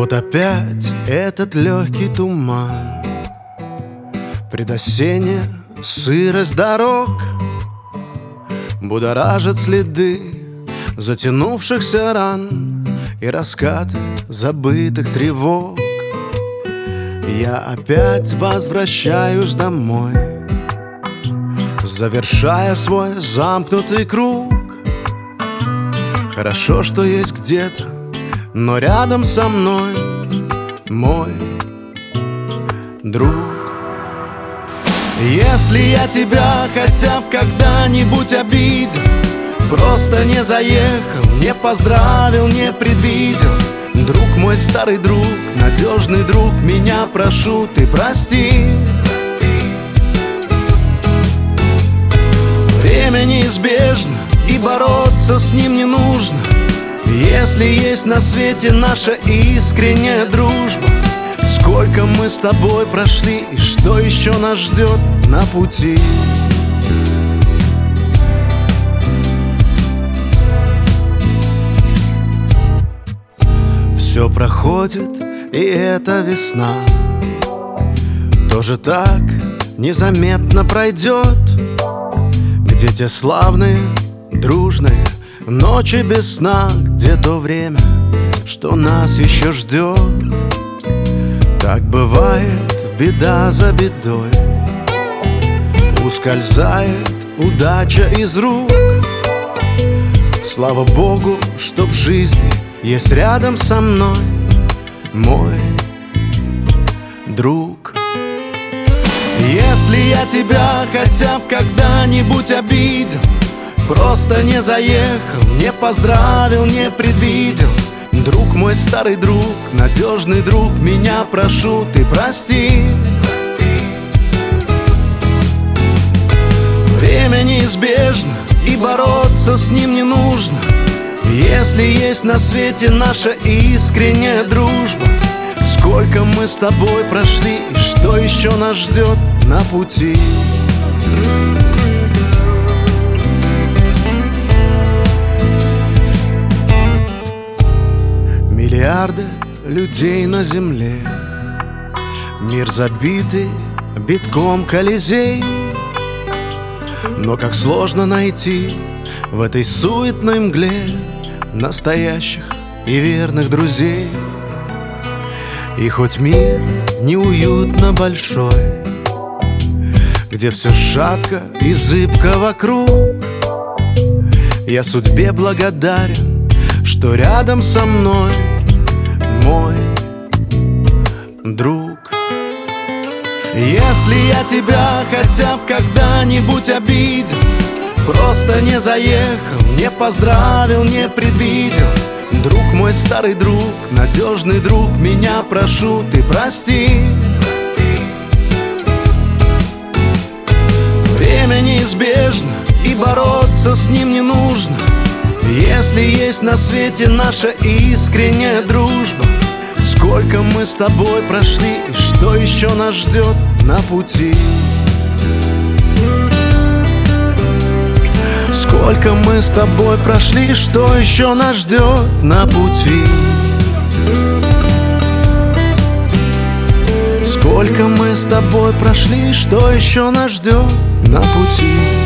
Вот опять этот легкий туман, предосенняя сырость дорог будоражит следы затянувшихся ран и раскаты забытых тревог. Я опять возвращаюсь домой, завершая свой замкнутый круг. Хорошо, что есть где-то, но рядом со мной мой друг. Если я тебя хотя бы когда-нибудь обидел, просто не заехал, не поздравил, не предвидел, друг мой, старый друг, надежный друг, меня прошу, ты прости. Время неизбежно, и бороться с ним не нужно, если есть на свете наша искренняя дружба. Сколько мы с тобой прошли, и что еще нас ждет на пути. Все проходит, и эта весна тоже так незаметно пройдет. Где те славные, дружные ночи без сна, где то время, что нас еще ждет. Так бывает, беда за бедой, ускользает удача из рук. Слава Богу, что в жизни есть рядом со мной мой друг. Если я тебя хотя бы когда-нибудь обидел, просто не заехал, не поздравил, не предвидел, друг мой, старый друг, надежный друг, меня прошу, ты прости. Время неизбежно, и бороться с ним не нужно, если есть на свете наша искренняя дружба. Сколько мы с тобой прошли, и что еще нас ждет на пути. Миллиарды людей на земле, мир забитый битком Колизей. Но как сложно найти в этой суетной мгле настоящих и верных друзей. И хоть мир неуютно большой, где все шатко и зыбко вокруг, я судьбе благодарен, что рядом со мной мой друг. Если я тебя хотя бы когда-нибудь обидел, просто не заехал, не поздравил, не предвидел, друг мой, старый друг, надежный друг, меня прошу, ты прости. Время неизбежно, и бороться с ним не нужно, если есть на свете наша искренняя дружба. Сколько мы с тобой прошли, и что еще нас ждет на пути. Сколько мы с тобой прошли, что еще нас ждет на пути. Сколько мы с тобой прошли, что еще нас ждет на пути.